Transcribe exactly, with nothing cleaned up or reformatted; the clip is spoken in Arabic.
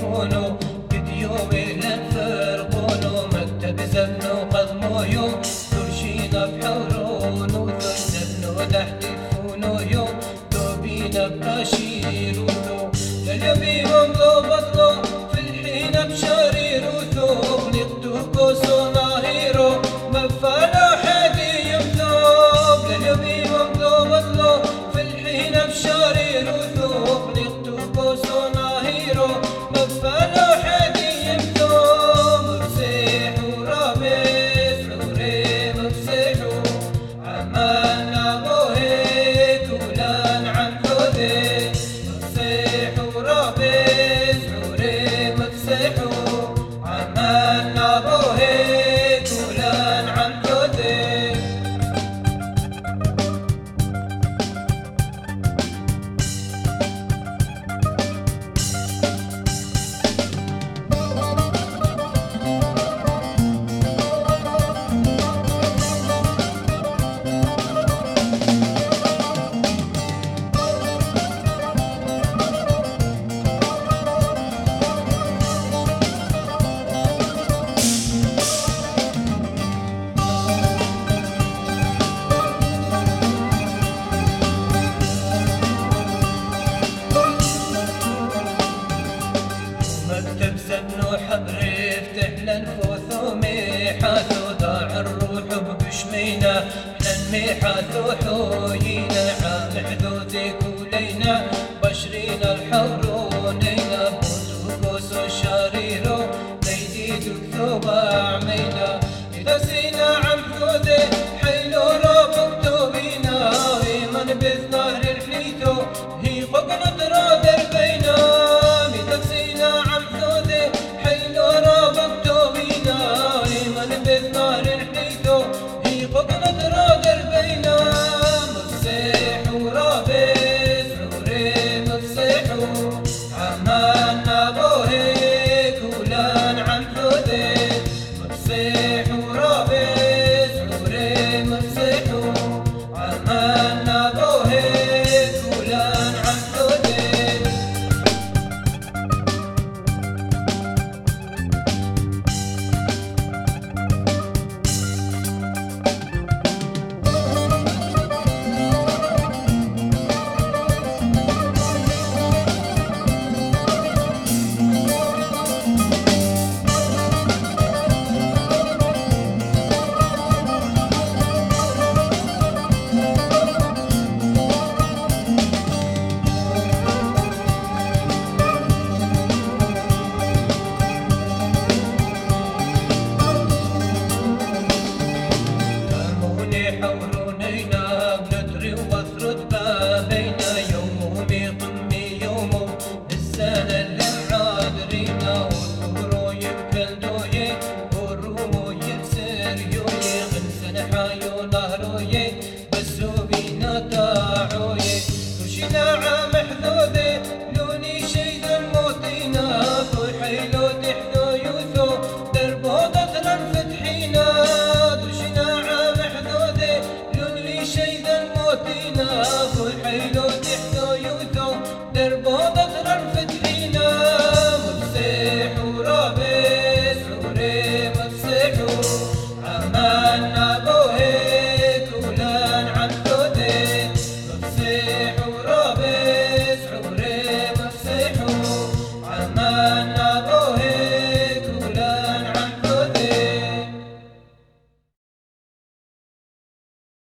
يكونوا بديومي للفرقون مكتب زمن وقضمو ترشينا بحرون وثلثلنا تحت الفونو يوم دوبينا بكاشير وثو لليومي ومضو بطلو في الحين بشرير وثو خلقتو كوسو ناهيرو مفانا حدي يمثوب لليومي ومضو بطلو في الحين بشرير وثو خلقتو كوسو ناهيرو مفانا حدي يمثوب مفسيح ورابس حوري مفسيحو عمالنا بوهيك ولان عن ذودي مفسيح ورابس حوري مفسيحو عمالنا بوهيك ولان عن ذودي مكتب زمن وحبر يفتح للفوث وميحاث ضاع الروح بقشمينا احنا الميحاث وحوينا عام حدودك ولينا بشرينا الحرونينا بوتوكوس الشريرو بيديدك ثوب عمينا إذا سينا عم حدودي حيلو رابك توبينا ويمن بثنار الحليثو هي قبل درادر بينا بثنار الحيثو هي قبلة رادر بينا مفسيح ورابس حوري مفسيحو عمالنا بوهيك ولان عن حدي مفسيح ورابس حوري مفسيحو عمالنا بوهيك ولان عن حدي حورونينا بندري وثرد بابينا يومي قمي يومو السنة اللي معادرينا والثورو يبكل دوي والرومو يبسر يوي غنسن حايو نهروي بسو بينا تاعوي وشينا عام حدودي لوني شيد الموتينا كل حيلو تحدو يوثو دربو ضطرا فتحينا شيدا موتينا كل حيلو تحتو يوثو